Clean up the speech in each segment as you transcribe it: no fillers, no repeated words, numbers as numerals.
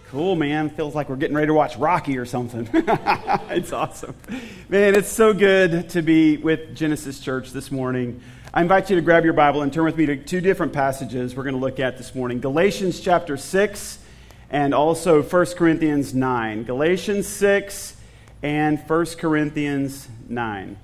Cool, man. Feels like we're getting ready to watch Rocky or something. It's awesome. Man, it's so good to be with Genesis Church this morning. I invite you to grab your Bible and turn with me to two different passages we're going to look at this morning. Galatians chapter 6 and also 1 Corinthians 9. Galatians 6 and 1 Corinthians 9.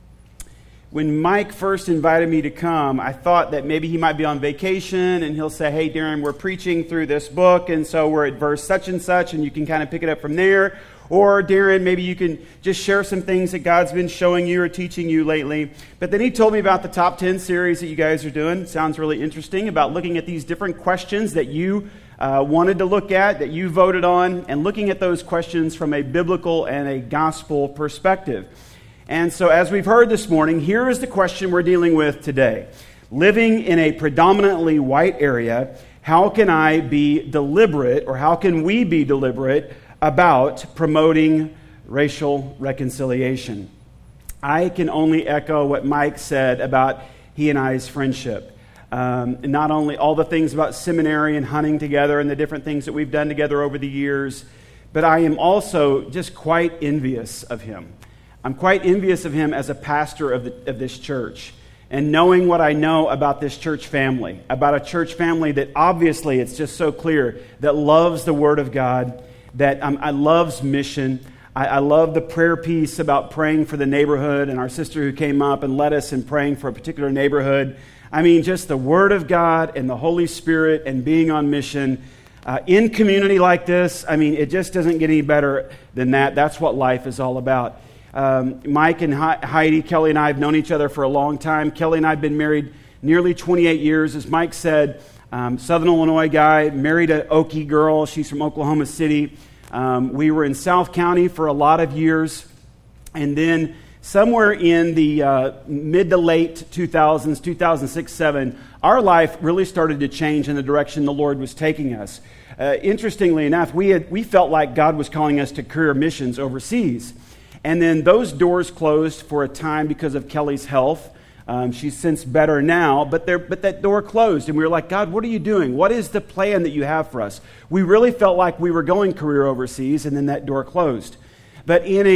When Mike first invited me to come, I thought that maybe he might be on vacation and he'll say, hey, Darren, we're preaching through this book, and so we're at verse such and such, and you can kind of pick it up from there. Or, Darren, maybe you can just share some things that God's been showing you or teaching you lately. But then he told me about the Top 10 series that you guys are doing. It sounds really interesting, about looking at these different questions that you wanted to look at, that you voted on, and looking at those questions from a biblical and a gospel perspective. And so as we've heard this morning, here is the question we're dealing with today. Living in a predominantly white area, how can I be deliberate, or how can we be deliberate about promoting racial reconciliation? I can only echo what Mike said about he and I's friendship. Not only all the things about seminary and hunting together and the different things that we've done together over the years, but I am also just quite envious of him. I'm quite envious of him as a pastor of this church, and knowing what I know about this church family, about a church family that obviously it's just so clear that loves the Word of God, that I loves mission. I love the prayer piece about praying for the neighborhood, and our sister who came up and led us in praying for a particular neighborhood. I mean, just the Word of God and the Holy Spirit and being on mission in community like this. I mean, it just doesn't get any better than that. That's what life is all about. Mike and Heidi, Kelly and I have known each other for a long time. Kelly and I have been married nearly 28 years. As Mike said, Southern Illinois guy, married an Okie girl. She's from Oklahoma City. We were in South County for a lot of years. And then somewhere in the mid to late 2000s, 2006, 2007, our life really started to change in the direction the Lord was taking us. Interestingly enough, we felt like God was calling us to career missions overseas. And then those doors closed for a time because of Kelly's health. She's since better now, but that door closed. And we were like, God, what are you doing? What is the plan that you have for us? We really felt like we were going career overseas, and then that door closed. But in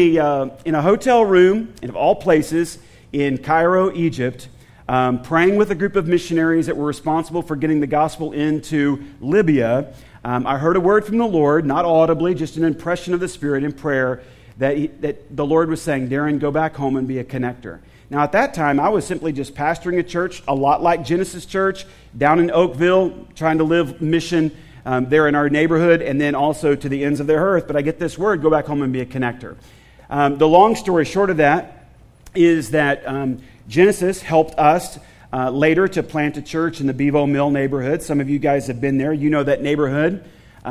a hotel room, of all places, in Cairo, Egypt, praying with a group of missionaries that were responsible for getting the gospel into Libya, I heard a word from the Lord, not audibly, just an impression of the Spirit in prayer, that the Lord was saying, Darren, go back home and be a connector. Now, at that time, I was simply just pastoring a church, a lot like Genesis Church, down in Oakville, trying to live mission there in our neighborhood, and then also to the ends of the earth. But I get this word, go back home and be a connector. The long story short of that is that Genesis helped us later to plant a church in the Bevo Mill neighborhood. Some of you guys have been there. You know that neighborhood.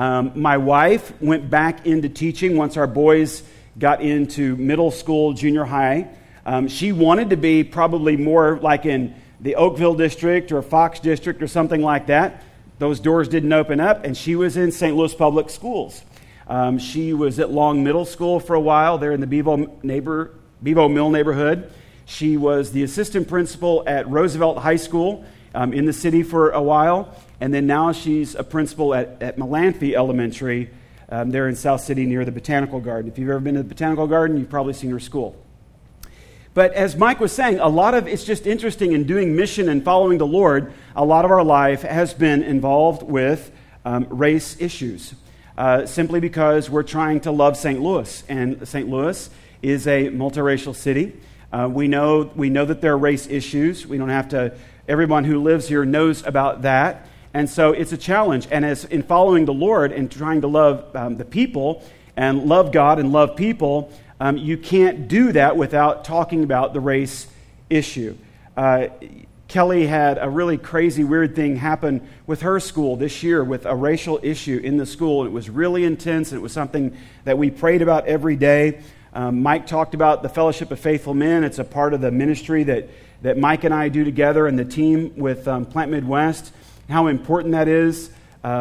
My wife went back into teaching once our boys got into middle school, junior high. She wanted to be probably more like in the Oakville district or Fox district or something like that. Those doors didn't open up, and she was in St. Louis Public Schools. She was at Long Middle School for a while there in the Bevo Mill neighborhood. She was the assistant principal at Roosevelt High School in the city for a while, and then now she's a principal at Melanthie Elementary there in South City near the Botanical Garden. If you've ever been to the Botanical Garden, you've probably seen her school. But as Mike was saying, a lot of it's just interesting in doing mission and following the Lord. A lot of our life has been involved with race issues, simply because we're trying to love St. Louis, and St. Louis is a multiracial city. We know that there are race issues. We don't have to. Everyone who lives here knows about that. And so it's a challenge. And as in following the Lord and trying to love the people and love God and love people, you can't do that without talking about the race issue. Kelly had a really crazy, weird thing happen with her school this year with a racial issue in the school. It was really intense, and it was something that we prayed about every day. Mike talked about the Fellowship of Faithful Men. It's a part of the ministry that Mike and I do together and the team with Plant Midwest. How important that is.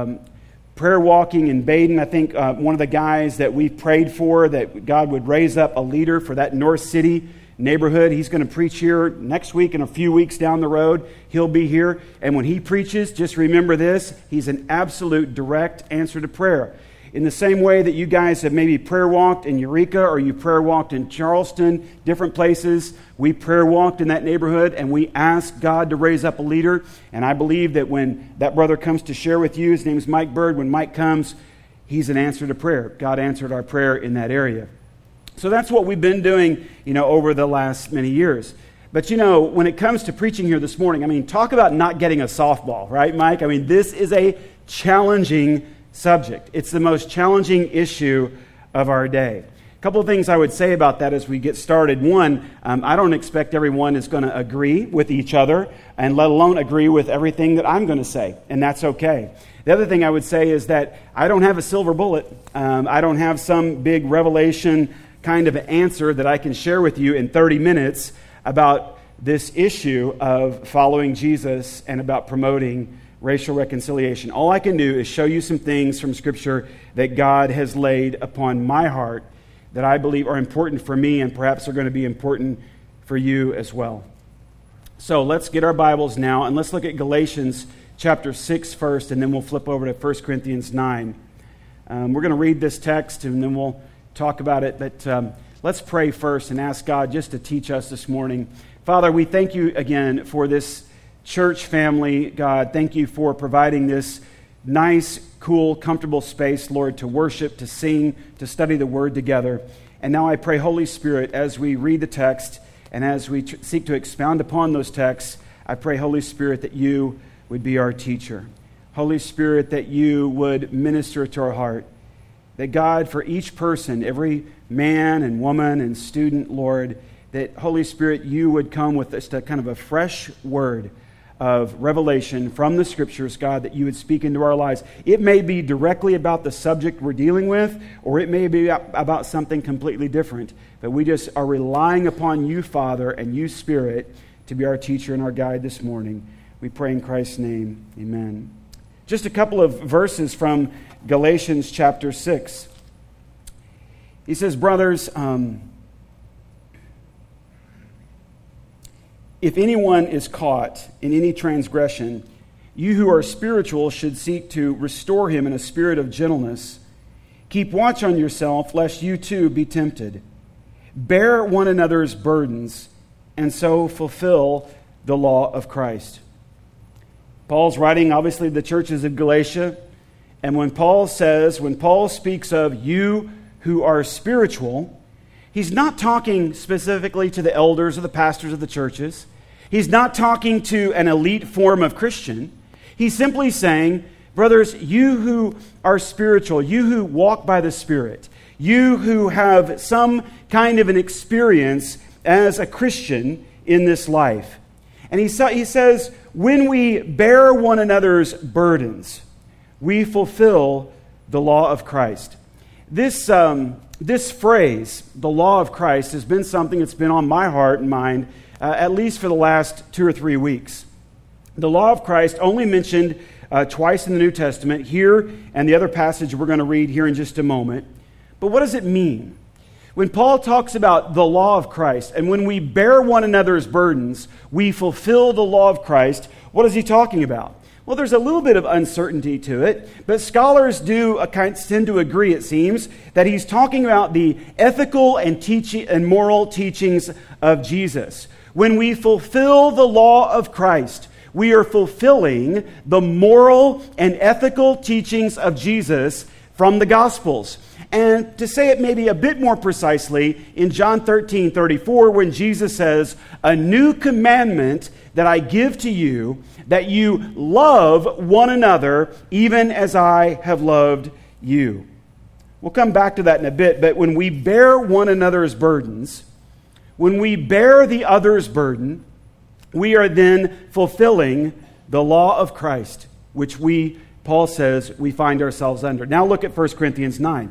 Prayer walking in Baden, I think one of the guys that we prayed for, that God would raise up a leader for that North City neighborhood. He's going to preach here next week and a few weeks down the road. He'll be here. And when he preaches, just remember this, he's an absolute direct answer to prayer. In the same way that you guys have maybe prayer walked in Eureka or you prayer walked in Charleston, different places, we prayer walked in that neighborhood and we asked God to raise up a leader. And I believe that when that brother comes to share with you, his name is Mike Bird, when Mike comes, he's an answer to prayer. God answered our prayer in that area. So that's what we've been doing, over the last many years. But, when it comes to preaching here this morning, talk about not getting a softball, right, Mike? This is a challenging subject. It's the most challenging issue of our day. A couple of things I would say about that as we get started. One, I don't expect everyone is going to agree with each other, and let alone agree with everything that I'm going to say, and that's okay. The other thing I would say is that I don't have a silver bullet. I don't have some big revelation kind of answer that I can share with you in 30 minutes about this issue of following Jesus and about promoting racial reconciliation. All I can do is show you some things from Scripture that God has laid upon my heart that I believe are important for me and perhaps are going to be important for you as well. So let's get our Bibles now and let's look at Galatians chapter 6 first, and then we'll flip over to 1 Corinthians 9. We're going to read this text and then we'll talk about it, but let's pray first and ask God just to teach us this morning. Father, we thank you again for this church family. God, thank you for providing this nice, cool, comfortable space, Lord, to worship, to sing, to study the Word together. And now I pray, Holy Spirit, as we read the text and as we seek to expound upon those texts, I pray, Holy Spirit, that you would be our teacher. Holy Spirit, that you would minister to our heart. That God, for each person, every man and woman and student, Lord, that Holy Spirit, you would come with just a kind of a fresh word of revelation from the Scriptures, God, that you would speak into our lives. It may be directly about the subject we're dealing with, or it may be about something completely different. But we just are relying upon you, Father, and you, Spirit, to be our teacher and our guide this morning. We pray in Christ's name. Amen. Just a couple of verses from Galatians chapter 6. He says, brothers, if anyone is caught in any transgression, you who are spiritual should seek to restore him in a spirit of gentleness. Keep watch on yourself, lest you too be tempted. Bear one another's burdens, and so fulfill the law of Christ. Paul's writing, obviously, the churches of Galatia. And when Paul speaks of you who are spiritual, he's not talking specifically to the elders or the pastors of the churches. He's not talking to an elite form of Christian. He's simply saying, brothers, you who are spiritual, you who walk by the Spirit, you who have some kind of an experience as a Christian in this life. And he says, when we bear one another's burdens, we fulfill the law of Christ. This phrase, the law of Christ, has been something that's been on my heart and mind at least for the last 2 or 3 weeks. The law of Christ only mentioned twice in the New Testament, here and the other passage we're going to read here in just a moment. But what does it mean? When Paul talks about the law of Christ, and when we bear one another's burdens, we fulfill the law of Christ, what is he talking about? Well, there's a little bit of uncertainty to it, but scholars tend to agree, it seems, that he's talking about the ethical and moral teachings of Jesus. When we fulfill the law of Christ, we are fulfilling the moral and ethical teachings of Jesus from the Gospels. And to say it maybe a bit more precisely, in John 13:34, when Jesus says, "A new commandment that I give to you, that you love one another, even as I have loved you." We'll come back to that in a bit, but when we bear one another's burdens, when we bear the other's burden, we are then fulfilling the law of Christ, which Paul says, we find ourselves under. Now look at 1 Corinthians 9.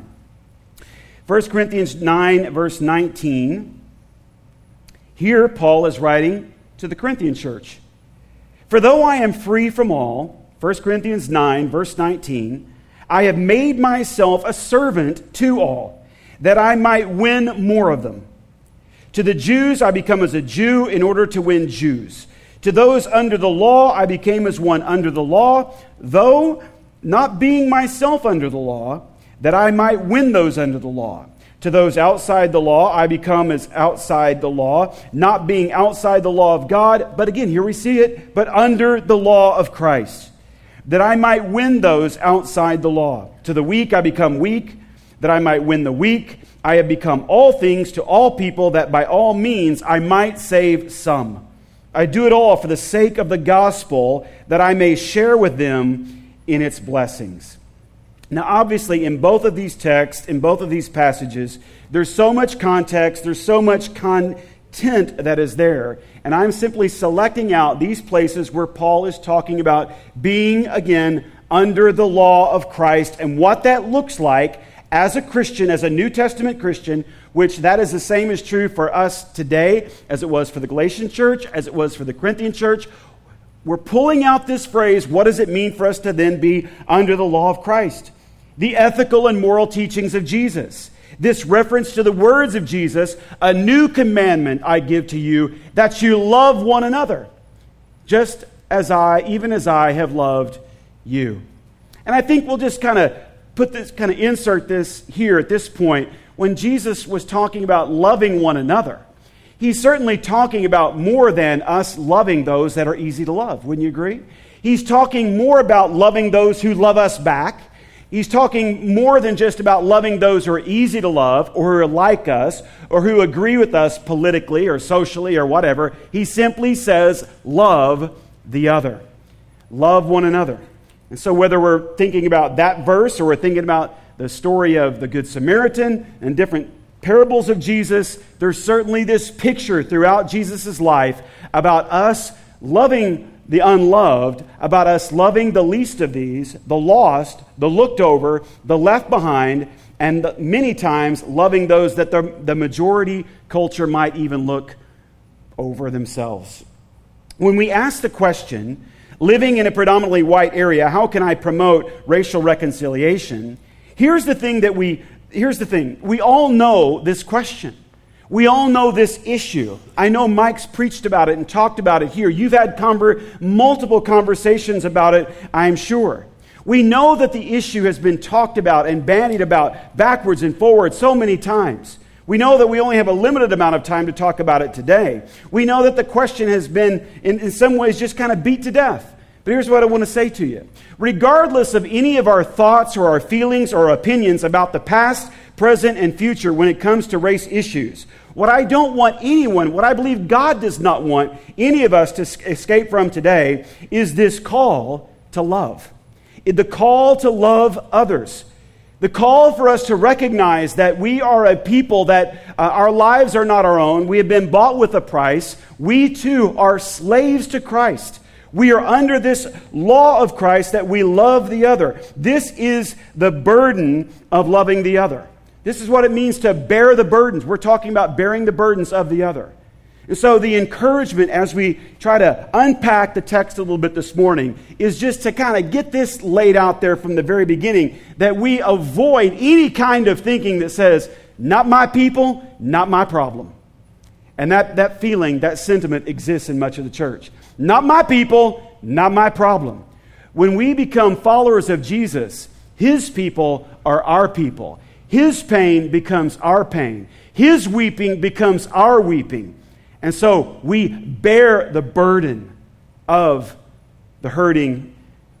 1 Corinthians 9, verse 19. Here, Paul is writing to the Corinthian church. "For though I am free from all," 1 Corinthians 9, verse 19, "I have made myself a servant to all, that I might win more of them. To the Jews I become as a Jew in order to win Jews. To those under the law I became as one under the law, though not being myself under the law, that I might win those under the law. To those outside the law, I become as outside the law, not being outside the law of God, but again, here we see it, but under the law of Christ, that I might win those outside the law. To the weak, I become weak, that I might win the weak. I have become all things to all people, that by all means I might save some. I do it all for the sake of the gospel, that I may share with them in its blessings. Now, obviously, in both of these texts, in both of these passages, there's so much context, there's so much content that is there. And I'm simply selecting out these places where Paul is talking about being, again, under the law of Christ and what that looks like as a Christian, as a New Testament Christian, which that is the same is true for us today as it was for the Galatian church, as it was for the Corinthian church. We're pulling out this phrase, what does it mean for us to then be under the law of Christ? The ethical and moral teachings of Jesus. This reference to the words of Jesus, a new commandment I give to you, that you love one another, just as even as I have loved you. And I think we'll just insert this here at this point. When Jesus was talking about loving one another, he's certainly talking about more than us loving those that are easy to love. Wouldn't you agree? He's talking more about loving those who love us back. He's talking more than just about loving those who are easy to love or who are like us or who agree with us politically or socially or whatever. He simply says, love the other. Love one another. And so whether we're thinking about that verse or we're thinking about the story of the Good Samaritan and different parables of Jesus, there's certainly this picture throughout Jesus' life about us loving the unloved, about us loving the least of these, the lost, the looked over, the left behind, and many times loving those that the majority culture might even look over themselves. When we ask the question, living in a predominantly white area, how can I promote racial reconciliation? Here's the thing. We all know this question. We all know this issue. I know Mike's preached about it and talked about it here. You've had multiple conversations about it, I'm sure. We know that the issue has been talked about and bandied about backwards and forwards so many times. We know that we only have a limited amount of time to talk about it today. We know that the question has been, in some ways, just kind of beat to death. But here's what I want to say to you. Regardless of any of our thoughts or our feelings or opinions about the past, present, and future when it comes to race issues, what I don't want anyone, what I believe God does not want any of us to escape from today is this call to love. The call to love others. The call for us to recognize that we are a people that our lives are not our own. We have been bought with a price. We too are slaves to Christ. We are under this law of Christ that we love the other. This is the burden of loving the other. This is what it means to bear the burdens. We're talking about bearing the burdens of the other. And so the encouragement as we try to unpack the text a little bit this morning is just to kind of get this laid out there from the very beginning, that we avoid any kind of thinking that says, not my people, not my problem. And that feeling, that sentiment exists in much of the church. Not my people, not my problem. When we become followers of Jesus, His people are our people. His pain becomes our pain. His weeping becomes our weeping. And so we bear the burden of the hurting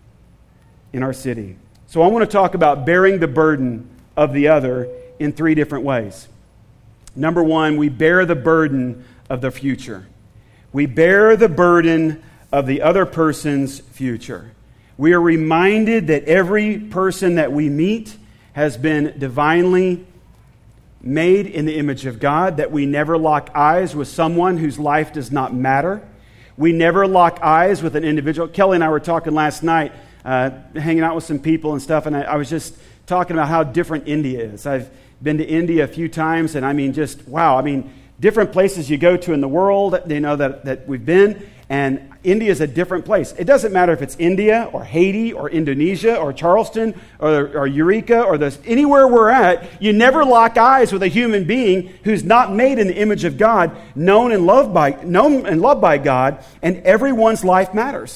in our city. So I want to talk about bearing the burden of the other in 3 different ways. Number 1, we bear the burden of the future. We bear the burden of the other person's future. We are reminded that every person that we meet has been divinely made in the image of God, that we never lock eyes with someone whose life does not matter. We never lock eyes with an individual. Kelly and I were talking last night, hanging out with some people and stuff, and I was just talking about how different India is. I've been to India a few times, and I mean, just wow. I mean, different places you go to in the world, you know, that we've been, and India is a different place. It doesn't matter if it's India or Haiti or Indonesia or Charleston or Eureka or anywhere we're at. You never lock eyes with a human being who's not made in the image of God, known and loved by God, and everyone's life matters.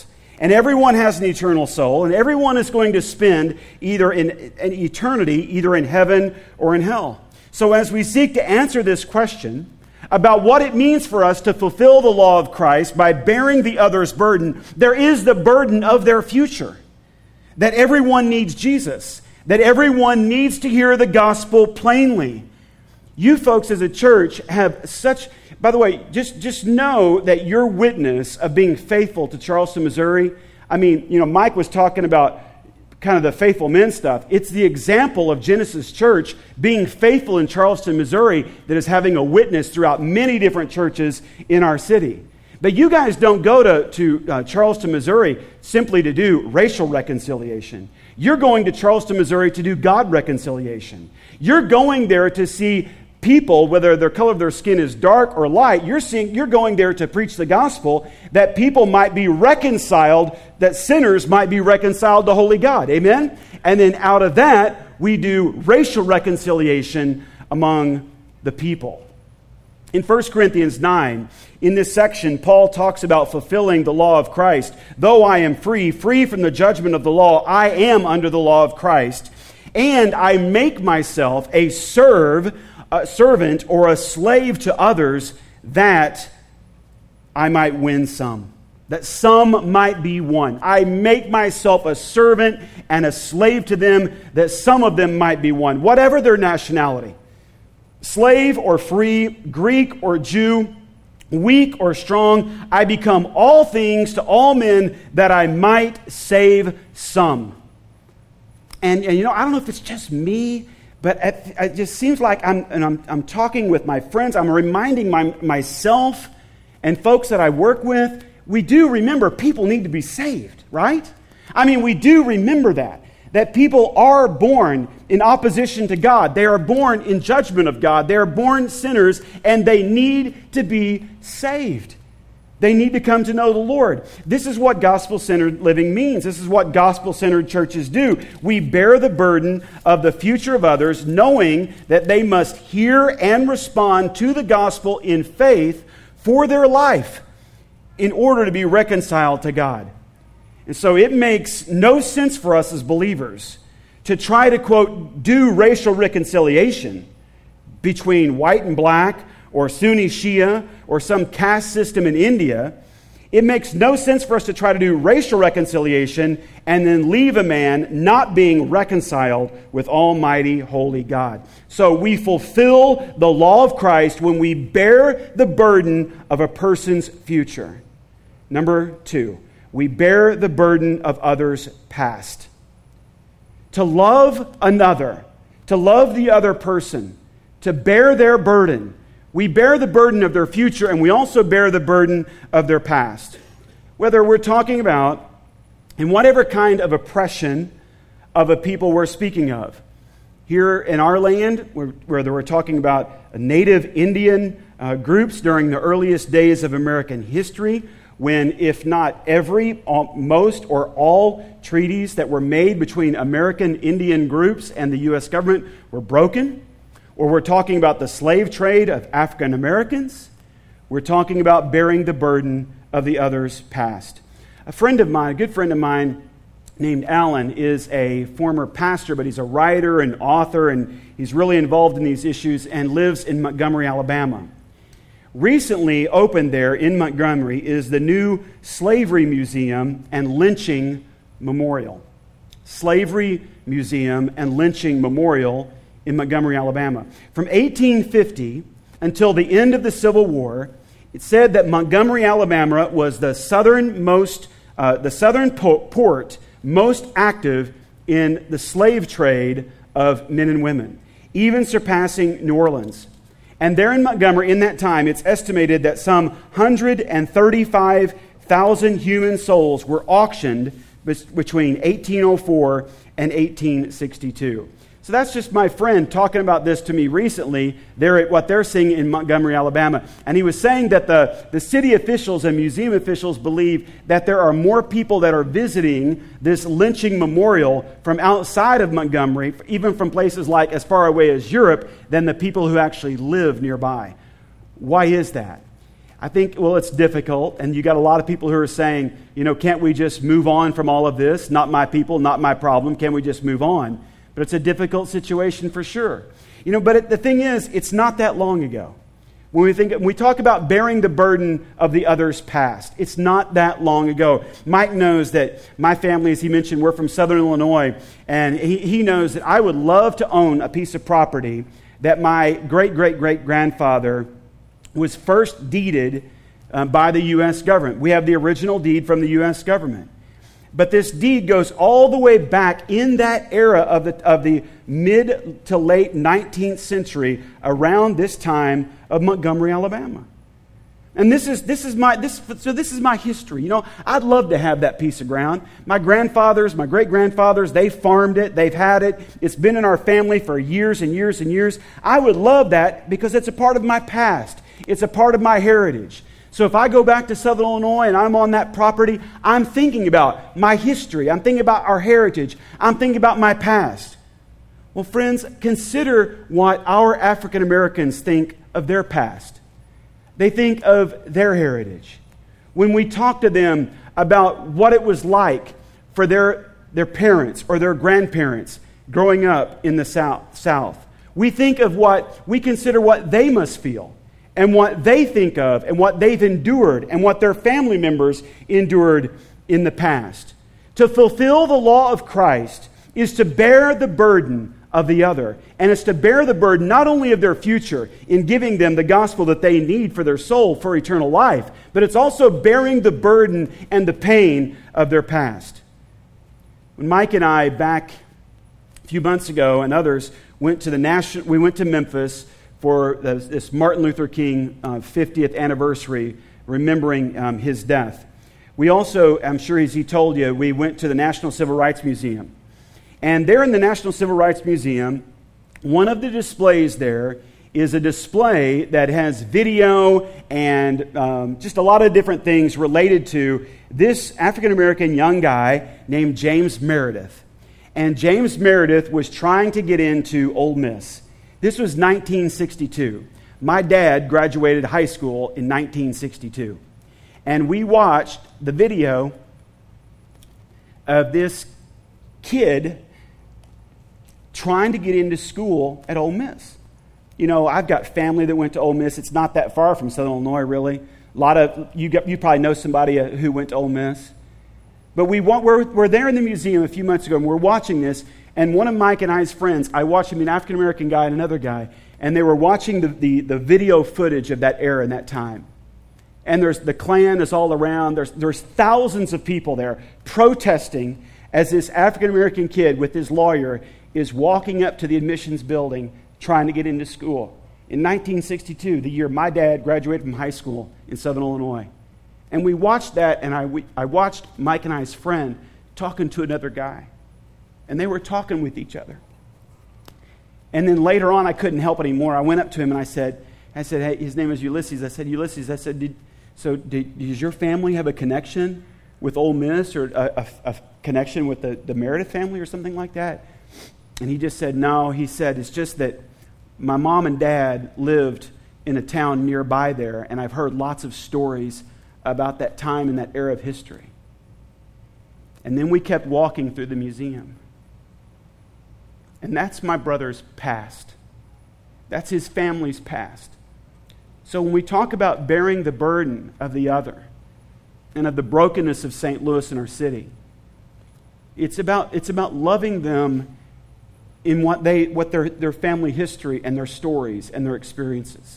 and everyone has an eternal soul, and everyone is going to spend either in an eternity, either in heaven or in hell. So as we seek to answer this question about what it means for us to fulfill the law of Christ by bearing the other's burden, there is the burden of their future. That everyone needs Jesus. That everyone needs to hear the gospel plainly. You folks as a church have such... By the way, just know that your witness of being faithful to Charleston, Missouri, I mean, Mike was talking about kind of the faithful men stuff. It's the example of Genesis Church being faithful in Charleston, Missouri that is having a witness throughout many different churches in our city. But you guys don't go to Charleston, Missouri simply to do racial reconciliation. You're going to Charleston, Missouri to do God reconciliation. You're going there to see people, whether their color of their skin is dark or light, you're going there to preach the gospel that people might be reconciled, that sinners might be reconciled to holy God. Amen? And then out of that, we do racial reconciliation among the people. In 1 Corinthians 9, in this section, Paul talks about fulfilling the law of Christ. Though I am free from the judgment of the law, I am under the law of Christ. And I make myself a servant or a slave to others that I might win some. That some might be won. I make myself a servant and a slave to them that some of them might be won. Whatever their nationality. Slave or free, Greek or Jew, weak or strong, I become all things to all men that I might save some. And I don't know if it's just me, but it just seems like I'm talking with my friends. I'm reminding myself and folks that I work with, we do remember people need to be saved, right? I mean, we do remember that people are born in opposition to God. They are born in judgment of God. They are born sinners, and they need to be saved. They need to come to know the Lord. This is what gospel-centered living means. This is what gospel-centered churches do. We bear the burden of the future of others, knowing that they must hear and respond to the gospel in faith for their life in order to be reconciled to God. And so it makes no sense for us as believers to try to, quote, do racial reconciliation between white and black, or Sunni Shia, or some caste system in India. It makes no sense for us to try to do racial reconciliation and then leave a man not being reconciled with Almighty Holy God. So we fulfill the law of Christ when we bear the burden of a person's future. Number 2, we bear the burden of others' past. To love another, to love the other person, to bear their burden, we bear the burden of their future, and we also bear the burden of their past. Whether we're talking about in whatever kind of oppression of a people we're speaking of. Here in our land, whether we're talking about native Indian groups during the earliest days of American history, when, if not most or all treaties that were made between American Indian groups and the U.S. government were broken. Or we're talking about the slave trade of African Americans. We're talking about bearing the burden of the other's past. A good friend of mine named Alan is a former pastor, but he's a writer and author, and he's really involved in these issues and lives in Montgomery, Alabama. Recently opened there in Montgomery is the new Slavery Museum and Lynching Memorial. Slavery Museum and Lynching Memorial in Montgomery, Alabama. From 1850 until the end of the Civil War, it said that Montgomery, Alabama was the southern port most active in the slave trade of men and women, even surpassing New Orleans. And there in Montgomery, in that time, it's estimated that some 135,000 human souls were auctioned between 1804 and 1862. So that's just my friend talking about this to me recently, there at what they're seeing in Montgomery, Alabama. And he was saying that the city officials and museum officials believe that there are more people that are visiting this lynching memorial from outside of Montgomery, even from places like as far away as Europe, than the people who actually live nearby. Why is that? I think, well, it's difficult, and you got a lot of people who are saying, can't we just move on from all of this? Not my people, not my problem. Can we just move on? But it's a difficult situation for sure. But the thing is, it's not that long ago. When we talk about bearing the burden of the other's past, it's not that long ago. Mike knows that my family, as he mentioned, we're from Southern Illinois, and he knows that I would love to own a piece of property that my great-great-great-grandfather was first deeded by the U.S. government. We have the original deed from the U.S. government. But this deed goes all the way back in that era of the mid to late 19th century, around this time of Montgomery, Alabama. And this is my history. I'd love to have that piece of ground. My grandfathers, my great-grandfathers, they farmed it, they've had it. It's been in our family for years and years and years. I would love that because it's a part of my past. It's a part of my heritage. So if I go back to Southern Illinois and I'm on that property, I'm thinking about my history. I'm thinking about our heritage. I'm thinking about my past. Well, friends, consider what our African Americans think of their past. They think of their heritage. When we talk to them about what it was like for their parents or their grandparents growing up in the South, we think of we consider what they must feel, and what they think of, and what they've endured, and what their family members endured in the past. To fulfill the law of Christ is to bear the burden of the other, and it's to bear the burden not only of their future in giving them the gospel that they need for their soul, for eternal life, but it's also bearing the burden and the pain of their past. When Mike and I, back a few months ago, and others, we went to Memphis for this Martin Luther King 50th anniversary, remembering his death. We also, I'm sure as he told you, we went to the National Civil Rights Museum. And there in the National Civil Rights Museum, one of the displays there is a display that has video and just a lot of different things related to this African-American young guy named James Meredith. And James Meredith was trying to get into Ole Miss. This was 1962. My dad graduated high school in 1962. And we watched the video of this kid trying to get into school at Ole Miss. I've got family that went to Ole Miss. It's not that far from Southern Illinois, really. A lot of you probably know somebody who went to Ole Miss. But we're there in the museum a few months ago, and we're watching this. And one of Mike and I's friends, I watched him, an African-American guy and another guy, and they were watching the video footage of that era and that time. And there's the Klan is all around. There's thousands of people there protesting as this African-American kid with his lawyer is walking up to the admissions building trying to get into school. In 1962, the year my dad graduated from high school in Southern Illinois. And we watched that, and I watched Mike and I's friend talking to another guy. And they were talking with each other. And then later on, I couldn't help anymore. I went up to him and I said, hey, his name is Ulysses. I said, Ulysses, does your family have a connection with Ole Miss or a connection with the Meredith family or something like that? And he just said, no. He said, it's just that my mom and dad lived in a town nearby there, and I've heard lots of stories about that time and that era of history. And then we kept walking through the museum. And that's my brother's past. That's his family's past. So when we talk about bearing the burden of the other and of the brokenness of St. Louis and our city, it's about loving them in what their family history and their stories and their experiences.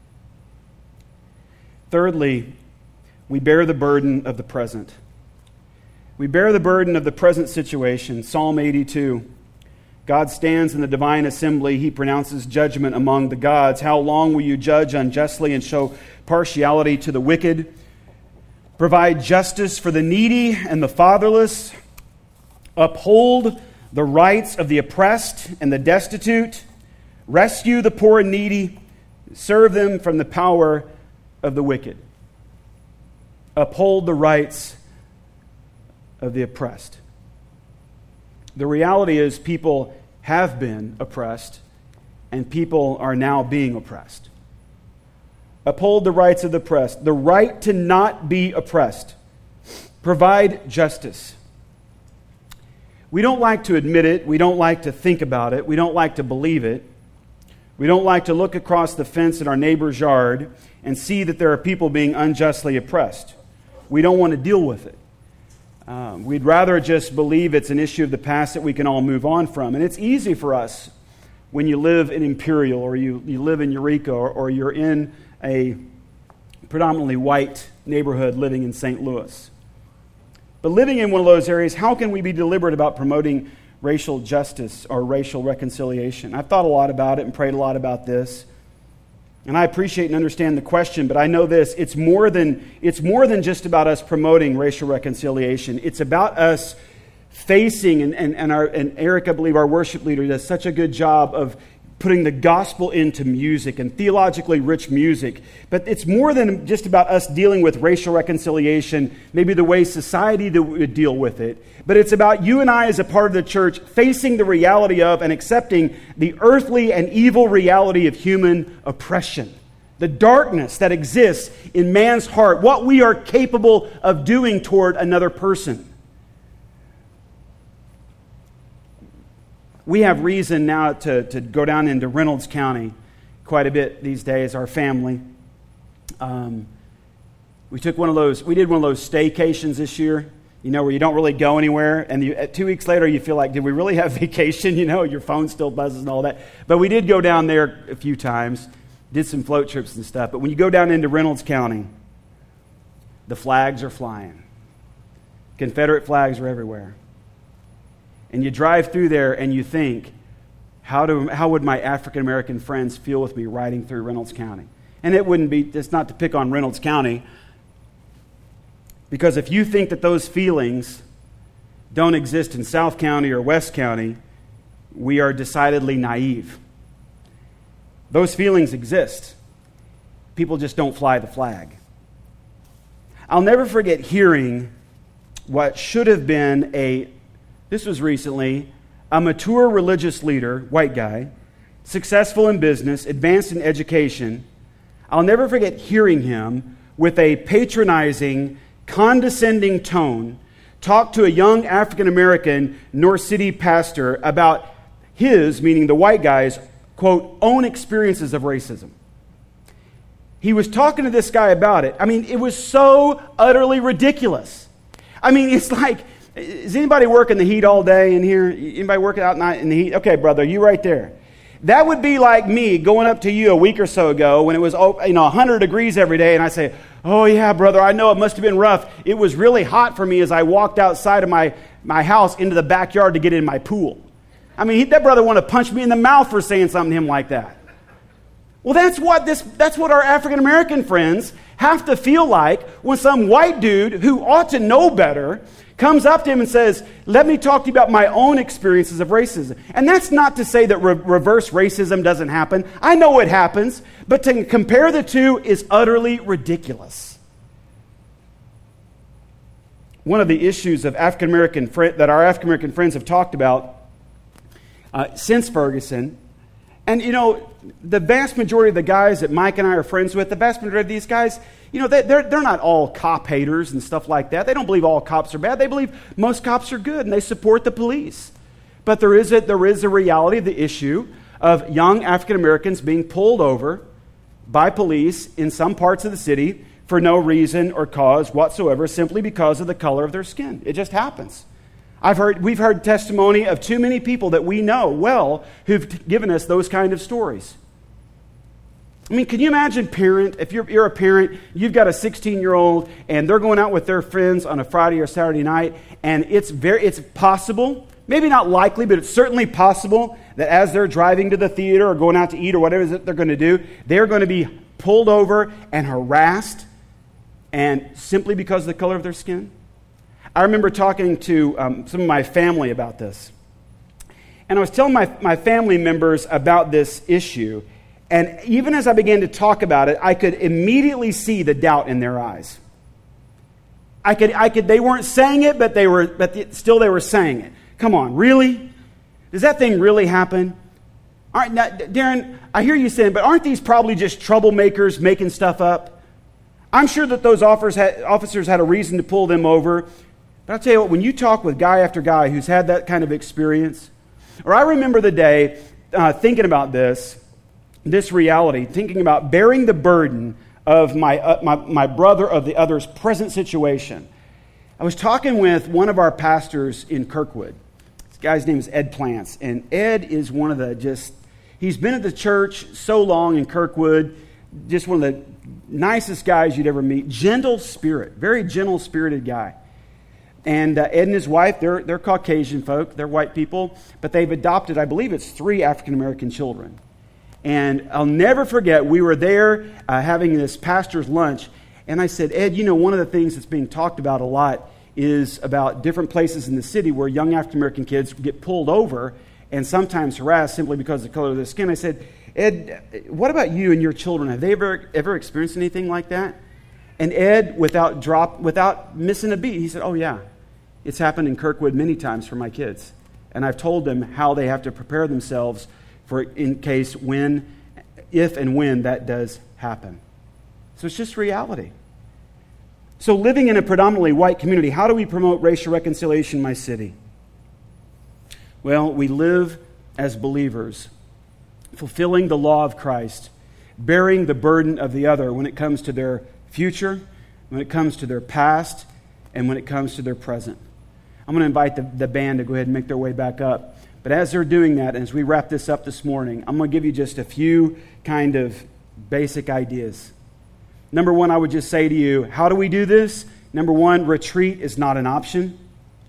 Thirdly, we bear the burden of the present. We bear the burden of the present situation. Psalm 82. God stands in the divine assembly. He pronounces judgment among the gods. How long will you judge unjustly and show partiality to the wicked? Provide justice for the needy and the fatherless. Uphold the rights of the oppressed and the destitute. Rescue the poor and needy. Serve them from the power of the wicked. Uphold the rights of the oppressed. The reality is people have been oppressed and people are now being oppressed. Uphold the rights of the oppressed. The right to not be oppressed. Provide justice. We don't like to admit it. We don't like to think about it. We don't like to believe it. We don't like to look across the fence in our neighbor's yard and see that there are people being unjustly oppressed. We don't want to deal with it. We'd rather just believe it's an issue of the past that we can all move on from. And it's easy for us when you live in Imperial or you live in Eureka or you're in a predominantly white neighborhood living in St. Louis. But living in one of those areas, how can we be deliberate about promoting racial justice or racial reconciliation? I've thought a lot about it and prayed a lot about this. And I appreciate and understand the question, but I know this, it's more than just about us promoting racial reconciliation. It's about us facing, and Eric, I believe our worship leader, does such a good job of putting the gospel into music and theologically rich music. But it's more than just about us dealing with racial reconciliation, maybe the way society would deal with it. But it's about you and I as a part of the church facing the reality of and accepting the earthly and evil reality of human oppression. The darkness that exists in man's heart, what we are capable of doing toward another person. We have reason now to go down into Reynolds County quite a bit these days, our family. We did one of those staycations this year, where you don't really go anywhere, and 2 weeks later you feel like, did we really have vacation? Your phone still buzzes and all that. But we did go down there a few times, did some float trips and stuff. But when you go down into Reynolds County, the flags are flying. Confederate flags are everywhere. And you drive through there and you think, how would my African-American friends feel with me riding through Reynolds County? And it's not to pick on Reynolds County, because if you think that those feelings don't exist in South County or West County, we are decidedly naive. Those feelings exist. People just don't fly the flag. I'll never forget hearing what should have been this was recently, a mature religious leader, white guy, successful in business, advanced in education. I'll never forget hearing him with a patronizing, condescending tone talk to a young African-American North City pastor about his, meaning the white guy's, quote, own experiences of racism. He was talking to this guy about it. It was so utterly ridiculous. It's like, is anybody working the heat all day in here? Anybody working out night in the heat? Okay, brother, you right there. That would be like me going up to you a week or so ago when it was 100 degrees every day, and I say, oh yeah, brother, I know it must have been rough. It was really hot for me as I walked outside of my house into the backyard to get in my pool. That brother wanted to punch me in the mouth for saying something to him like that. Well, that's what our African-American friends have to feel like when some white dude who ought to know better comes up to him and says, let me talk to you about my own experiences of racism. And that's not to say that reverse racism doesn't happen. I know it happens, but to compare the two is utterly ridiculous. One of the issues of that our African-American friends have talked about since Ferguson, and the vast majority of the guys that Mike and I are friends with, the vast majority of these guys, they're not all cop haters and stuff like that. They don't believe all cops are bad. They believe most cops are good, and they support the police. But there is a reality of the issue of young African Americans being pulled over by police in some parts of the city for no reason or cause whatsoever, simply because of the color of their skin. It just happens. We've heard testimony of too many people that we know well who've given us those kind of stories. Can you imagine if you're a parent, you've got a 16-year-old and they're going out with their friends on a Friday or Saturday night, and it's possible, maybe not likely, but it's certainly possible that as they're driving to the theater or going out to eat or whatever it is that they're going to do, they're going to be pulled over and harassed, and simply because of the color of their skin. I remember talking to some of my family about this. And I was telling my family members about this issue. And even as I began to talk about it, I could immediately see the doubt in their eyes. They weren't saying it, but still they were saying it. Come on, really? Does that thing really happen? Now, Darren, I hear you saying, but aren't these probably just troublemakers making stuff up? I'm sure that those officers had a reason to pull them over. But I'll tell you what, when you talk with guy after guy who's had that kind of experience, or I remember the day thinking about this reality, thinking about bearing the burden of my brother of the other's present situation. I was talking with one of our pastors in Kirkwood. This guy's name is Ed Plants, and Ed is one of he's been at the church so long in Kirkwood, just one of the nicest guys you'd ever meet. Gentle spirit, very gentle-spirited guy. And Ed and his wife, they're Caucasian folk, they're white people, but they've adopted, I believe it's 3 African-American children. And I'll never forget, we were there having this pastor's lunch, and I said, Ed, one of the things that's being talked about a lot is about different places in the city where young African-American kids get pulled over and sometimes harassed simply because of the color of their skin. I said, Ed, what about you and your children? Have they ever experienced anything like that? And Ed, without missing a beat, he said, oh yeah, it's happened in Kirkwood many times for my kids. And I've told them how they have to prepare themselves for in case if and when that does happen. So it's just reality. So living in a predominantly white community, how do we promote racial reconciliation in my city? Well, we live as believers, fulfilling the law of Christ, bearing the burden of the other when it comes to their future, when it comes to their past, and when it comes to their present. I'm going to invite the band to go ahead and make their way back up. But as they're doing that, and as we wrap this up this morning, I'm going to give you just a few kind of basic ideas. Number one, I would just say to you, how do we do this? Number one, retreat is not an option.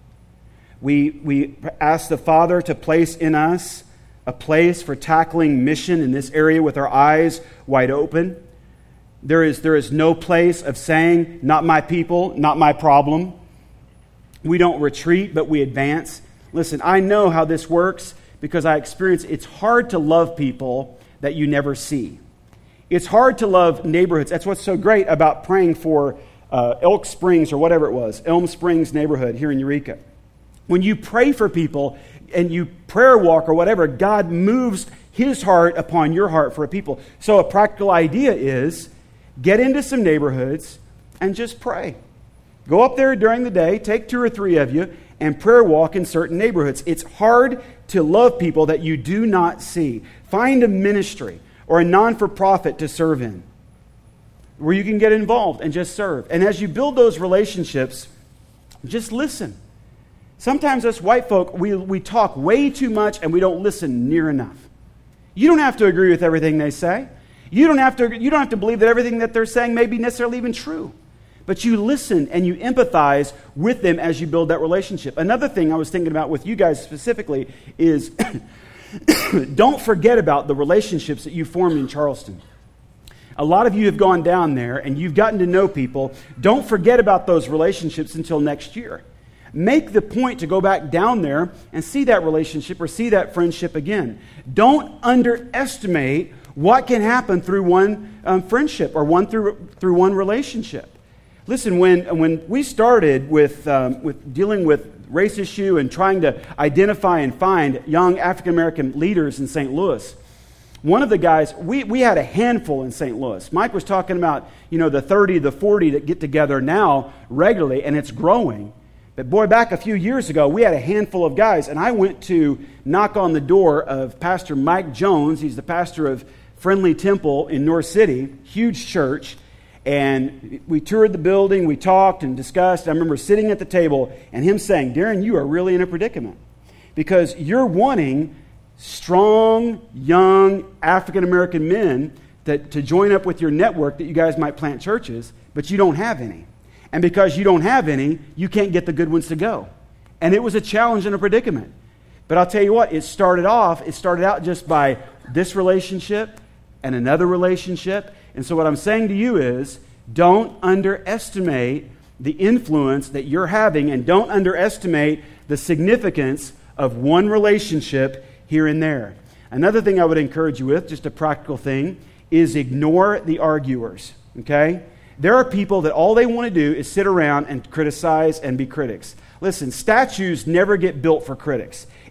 We ask the Father to place in us a place for tackling mission in this area with our eyes wide open. There is no place of saying, not my people, not my problem. We don't retreat, but we advance. Listen, I know how this works because I experience it's hard to love people that you never see. It's hard to love neighborhoods. That's what's so great about praying for Elk Springs or whatever it was, Elm Springs neighborhood here in Eureka. When you pray for people and you prayer walk or whatever, God moves His heart upon your heart for a people. So a practical idea is get into some neighborhoods and just pray. Go up there during the day, take 2 or 3 of you, and prayer walk in certain neighborhoods. It's hard to love people that you do not see. Find a ministry or a non-for-profit to serve in where you can get involved and just serve. And as you build those relationships, just listen. Sometimes us white folk, we talk way too much and we don't listen near enough. You don't have to agree with everything they say. You don't have to believe that everything that they're saying may be necessarily even true. But you listen and you empathize with them as you build that relationship. Another thing I was thinking about with you guys specifically is don't forget about the relationships that you formed in Charleston. A lot of you have gone down there and you've gotten to know people. Don't forget about those relationships until next year. Make the point to go back down there and see that relationship or see that friendship again. Don't underestimate what can happen through one friendship or through one relationship. Listen, when we started with dealing with race issue and trying to identify and find young African-American leaders in St. Louis, one of the guys, we had a handful in St. Louis. Mike was talking about, the 30, the 40 that get together now regularly, and it's growing. But boy, back a few years ago, we had a handful of guys, and I went to knock on the door of Pastor Mike Jones. He's the pastor of Friendly Temple in North City, huge church. And we toured the building, we talked and discussed. I remember sitting at the table and him saying, Darren, you are really in a predicament because you're wanting strong, young African-American men to join up with your network that you guys might plant churches, but you don't have any. And because you don't have any, you can't get the good ones to go. And it was a challenge and a predicament. But I'll tell you what, it started out just by this relationship and another relationship. And so what I'm saying to you is, don't underestimate the influence that you're having and don't underestimate the significance of one relationship here and there. Another thing I would encourage you with, just a practical thing, is ignore the arguers, okay? There are people that all they want to do is sit around and criticize and be critics. Listen, statues never get built for critics.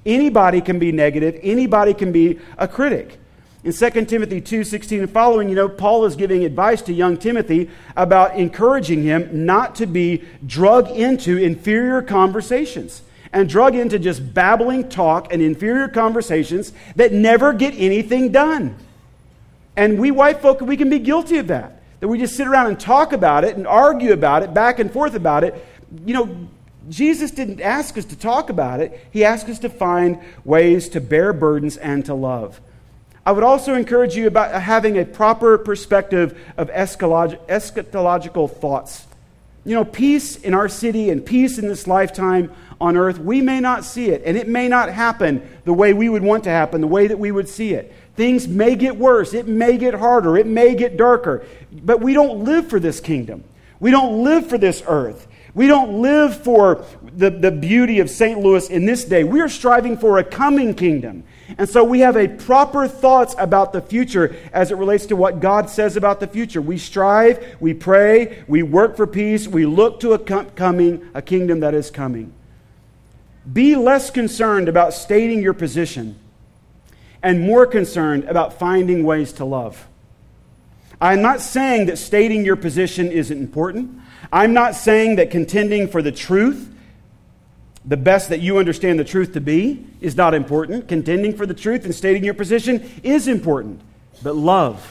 Anybody can be negative. Anybody can be a critic. In 2 Timothy 2:16 and following, Paul is giving advice to young Timothy about encouraging him not to be drug into inferior conversations and drug into just babbling talk and inferior conversations that never get anything done. And we white folk, we can be guilty of that we just sit around and talk about it and argue about it, back and forth about it. Jesus didn't ask us to talk about it. He asked us to find ways to bear burdens and to love. I would also encourage you about having a proper perspective of eschatological thoughts. Peace in our city and peace in this lifetime on earth, we may not see it, and it may not happen the way we would want to happen, the way that we would see it. Things may get worse, it may get harder, it may get darker, but we don't live for this kingdom. We don't live for this earth. We don't live for the beauty of St. Louis in this day. We are striving for a coming kingdom. And so we have a proper thoughts about the future as it relates to what God says about the future. We strive, we pray, we work for peace, we look to a kingdom that is coming. Be less concerned about stating your position and more concerned about finding ways to love. I'm not saying that stating your position isn't important. I'm not saying that contending for the truth, the best that you understand the truth to be, is not important. Contending for the truth and stating your position is important. But love,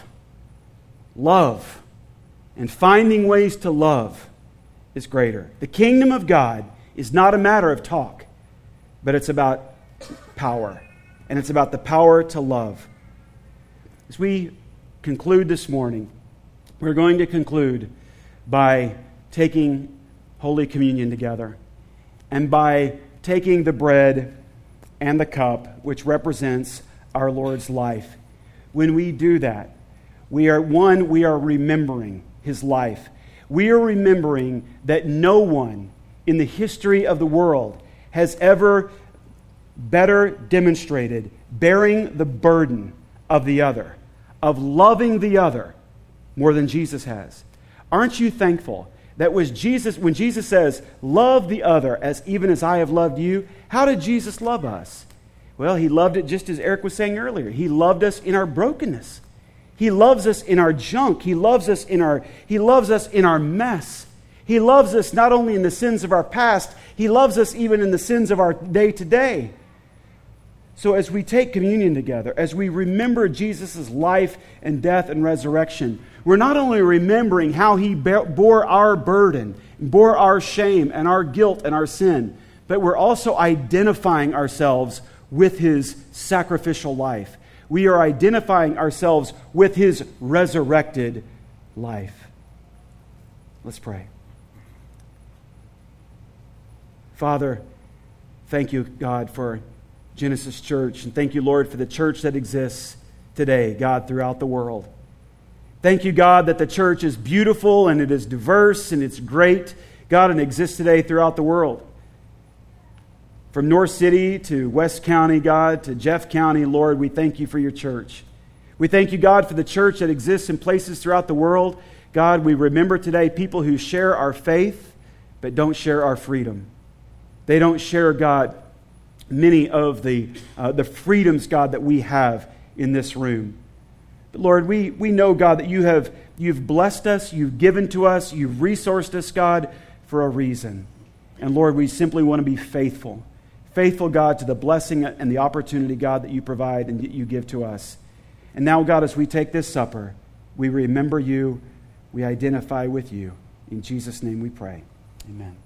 and finding ways to love is greater. The kingdom of God is not a matter of talk, but it's about power. And it's about the power to love. As we conclude this morning, we're going to conclude by taking Holy Communion together and by taking the bread and the cup, which represents our Lord's life. When we do that, we are remembering His life. We are remembering that no one in the history of the world has ever better demonstrated bearing the burden of the other, of loving the other more than Jesus has. Aren't you thankful that when Jesus says, love the other even as I have loved you, how did Jesus love us? Well, He loved it just as Eric was saying earlier. He loved us in our brokenness. He loves us in our junk. He loves us in our mess. He loves us not only in the sins of our past, He loves us even in the sins of our day-to-day. So as we take communion together, as we remember Jesus' life and death and resurrection, we're not only remembering how He bore our burden, bore our shame and our guilt and our sin, but we're also identifying ourselves with His sacrificial life. We are identifying ourselves with His resurrected life. Let's pray. Father, thank you, God, for Genesis Church. And thank you, Lord, for the church that exists today, God, throughout the world. Thank you, God, that the church is beautiful and it is diverse and it's great, God, and exists today throughout the world. From North City to West County, God, to Jeff County, Lord, we thank you for your church. We thank you, God, for the church that exists in places throughout the world. God, we remember today people who share our faith but don't share our freedom. They don't share, God, many of the freedoms, God, that we have in this room. But Lord, we know, God, that you've blessed us, you've given to us, you've resourced us, God, for a reason. And Lord, we simply want to be faithful. Faithful, God, to the blessing and the opportunity, God, that you provide and that you give to us. And now, God, as we take this supper, we remember you, we identify with you. In Jesus' name we pray. Amen.